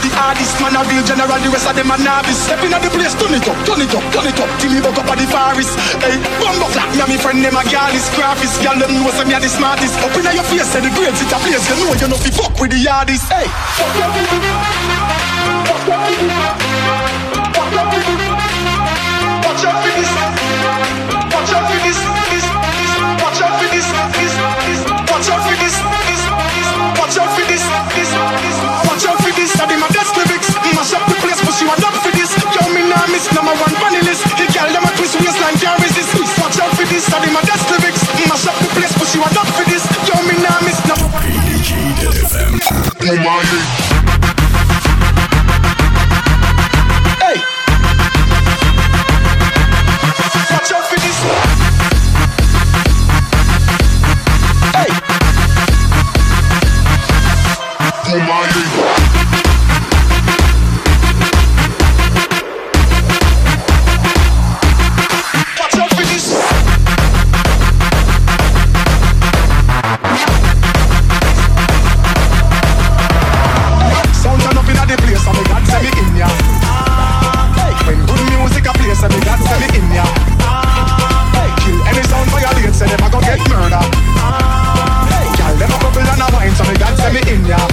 the hardest. Man a real general, the rest of them a novice. Step in at the place, turn it up, turn it up, turn it up. Till me buck up at the forest. Hey, bumbo clap, me and me friend them a gallus. Graphist, girl them know say me a the smartest. Up inna your face, say the grades it a place. You know you know fi fuck with the hardest. Hey, fuck up with it. Fuck up with it. Fuck up with it. Watch out for this. Watch out for this. Watch out for this. Watch out for this. Watch out for this. Watch out for this. I be my best lyrics. Mash up the place, but she want up for this. Yo, me nah miss number one panelist. The girl them a twist waistline can't resist. Watch out for this. I be my best lyrics. Mash up the place, but she want up for this. Yo, me nah miss number one panelist. Hey. Watch out for this. Hey. Watch out for this. Sound turn up inna the place, and me God say me in ya. When good music a play, say me God say me in ya. Kill any sound violate, say them a go get murder. Girl, them a bubble and a wine, so me God say me in ya.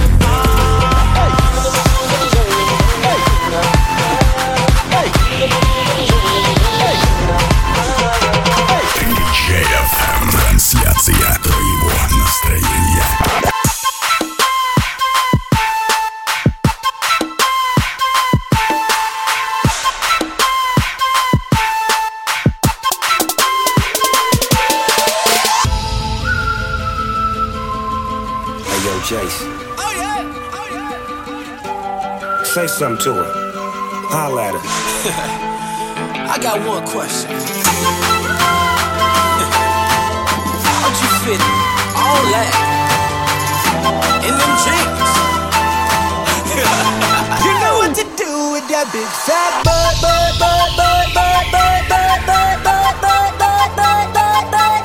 Трансляция твоего настроения. Hey yo, Jace. Oh yeah, oh yeah. Say something to her. Holla at her. I got one question. How'd you fit all that in them jeans? You know what to do with that big fat butt, butt, butt, butt, butt, butt, butt, butt, butt, butt, butt, butt, butt, butt,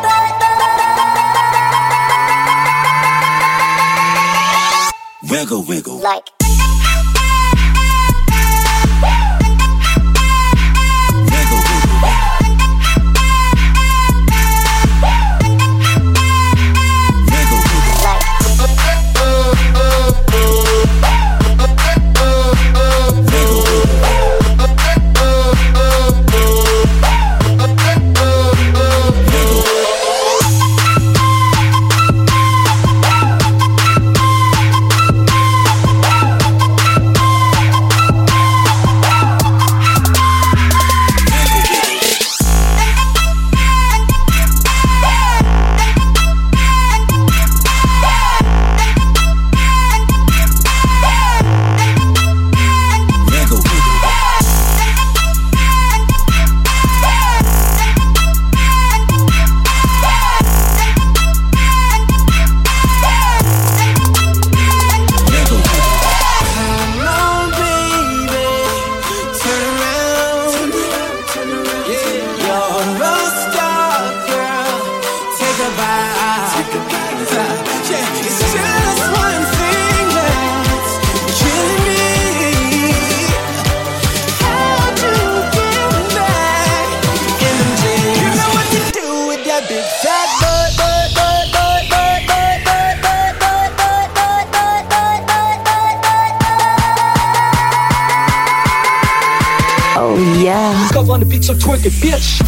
butt. Wiggle, wiggle. Like yeah. Cause on the beat so twerk it, bitch.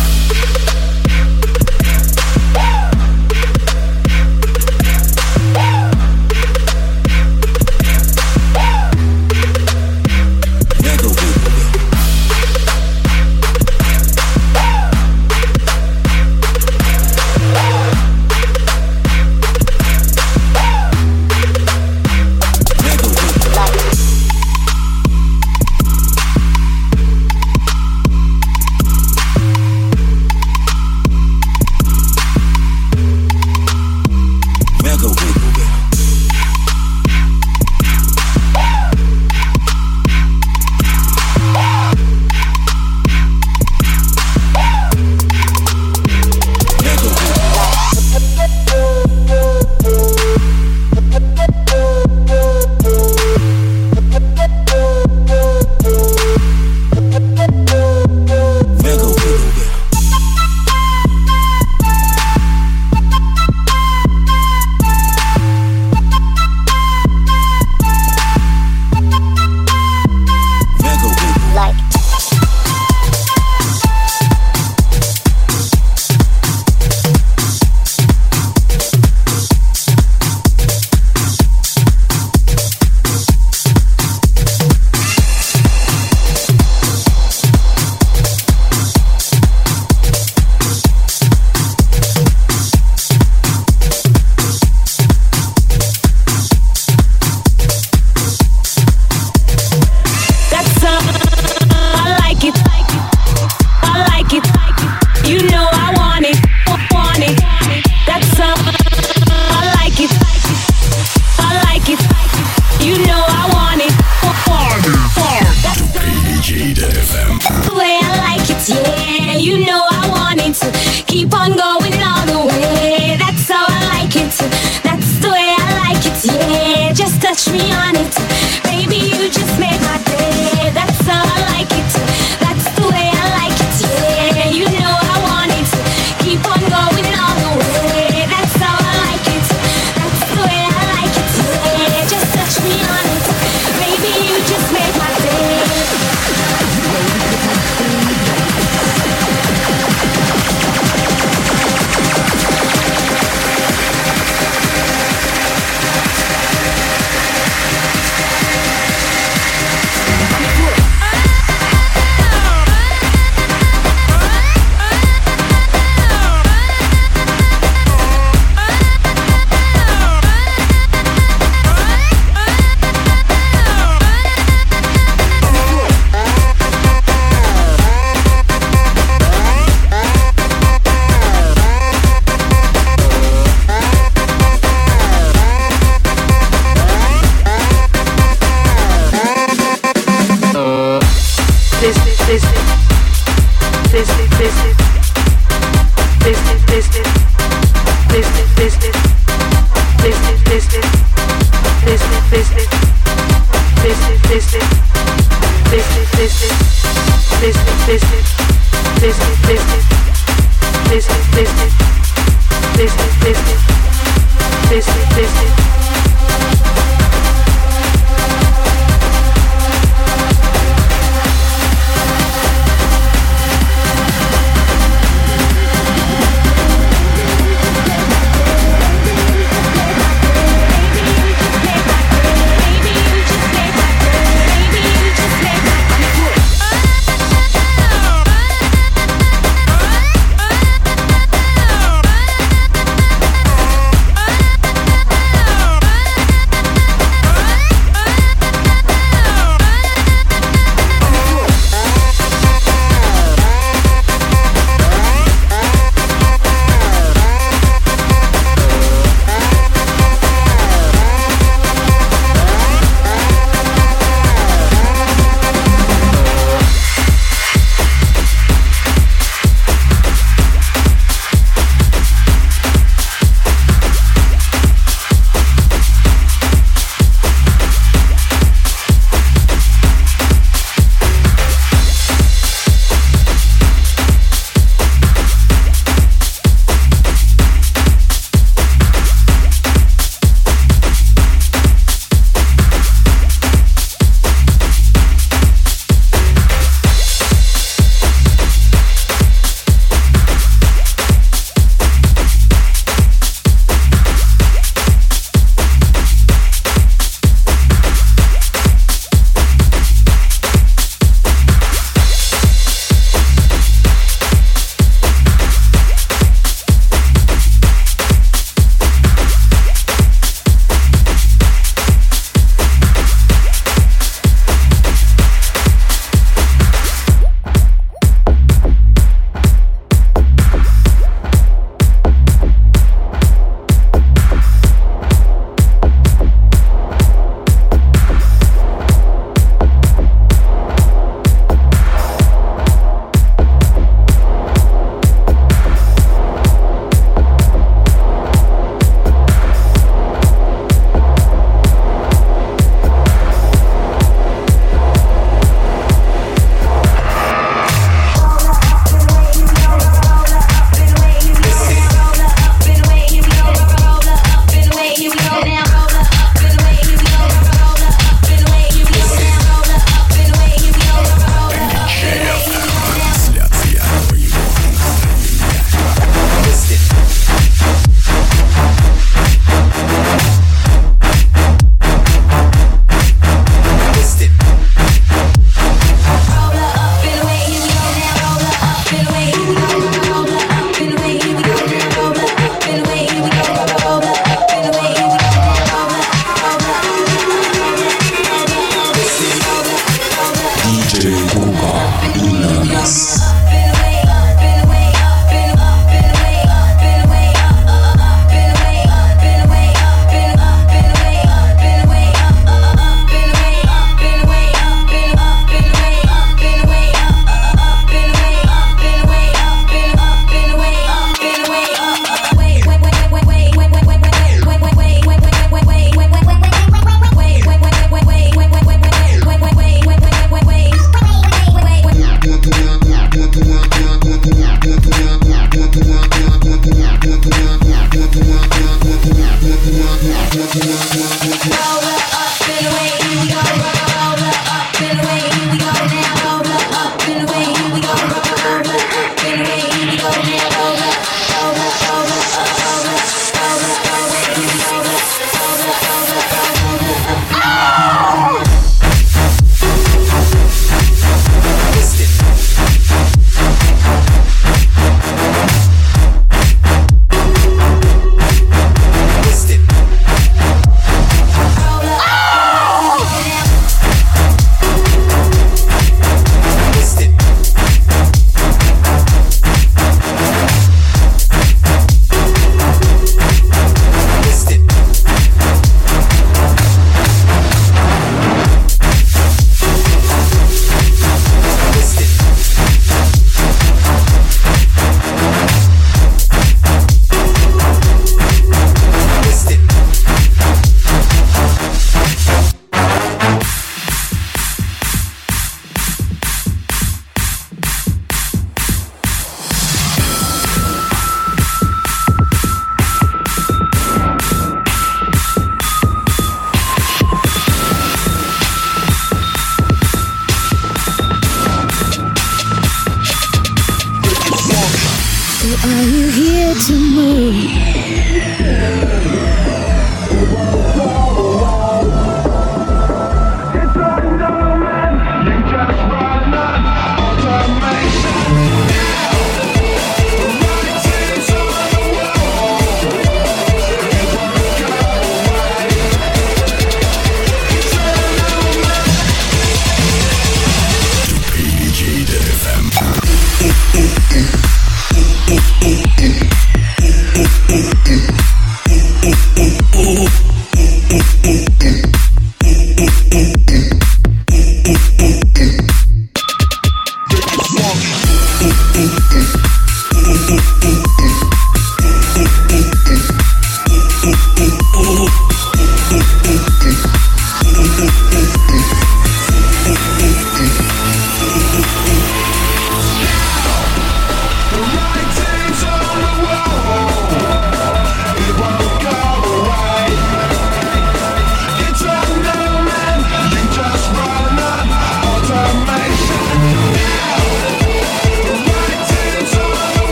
Are you here to move?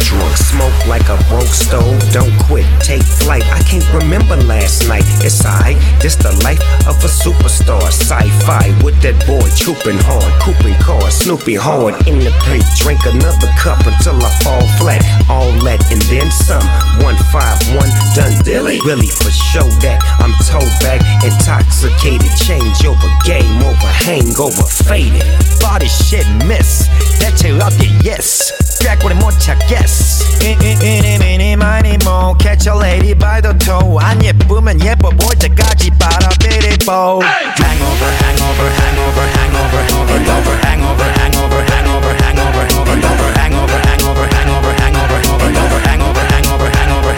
drunk, smoke like a broke stove. Don't quit, take flight. I can't remember last night. It's alright, this the life of a superstar. Sci-fi with that boy trooping hard, cooping cars, snooping hard in the pink. Drink another cup until I fall flat. All that and then some. 151 done dilly. Really for show that I'm toe back, intoxicated. Change over, game over, hangover, faded. Body shit miss. 대체 어디 yes. 꾀꼬리 못 찾겠어. 이니 많이 뭐 catch a lady by the toe. 안 예쁘면 예뻐 보일 때까지 빨아들이고. Hangover, hangover, hangover, hangover, hangover, hangover, hangover, hangover, hangover, hangover, hangover, hangover, hangover, hangover, hangover, hangover, hangover, hangover,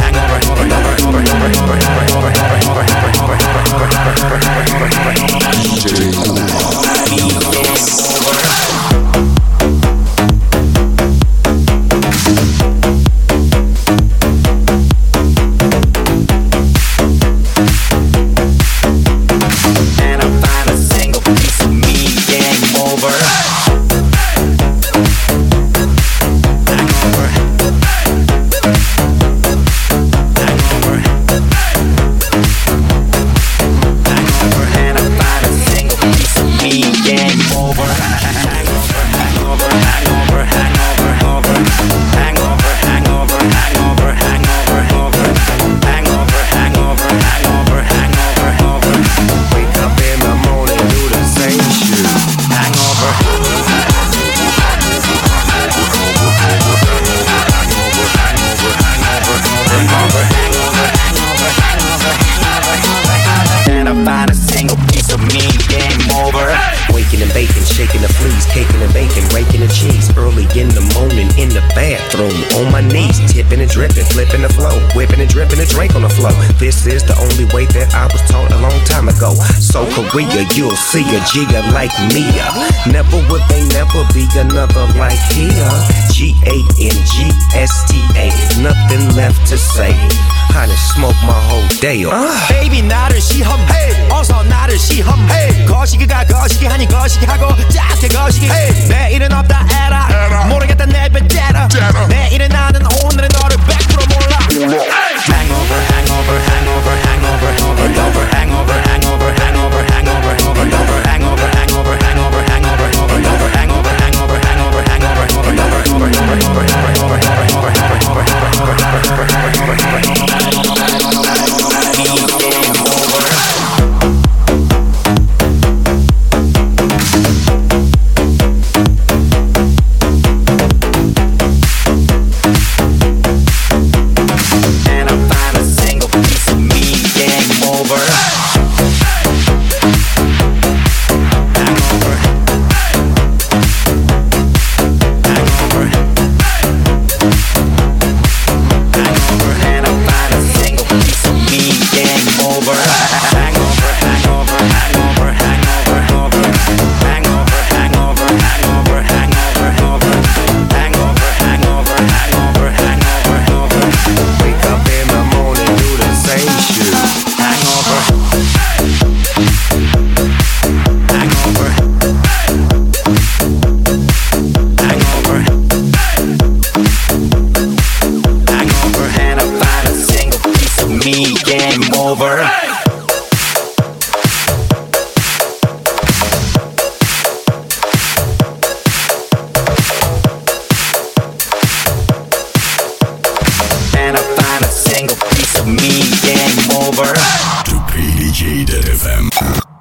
This is the only way that I was taught a long time ago. So Korea, you'll see a Gia like Mia. Never would they never be another like here. G-A-N-G-S-T-A. Nothing left to say. I done smoked my whole day up. Baby 나를 시험해. 어서 나를 시험해. 거시기가 거시기 하니 거시기하고 작게 거시기. 내일은 없다 에라. 모르겠다 내뱉대라. 내일은 나는 오늘은 너를 100% 몰라. Hangover, hangover, hangover, hangover, hangover, hangover, hangover, hangover, hangover, hangover, hangover, hangover, hangover, hangover, hangover, hangover, hangover, hangover, hangover, To PDG.FM.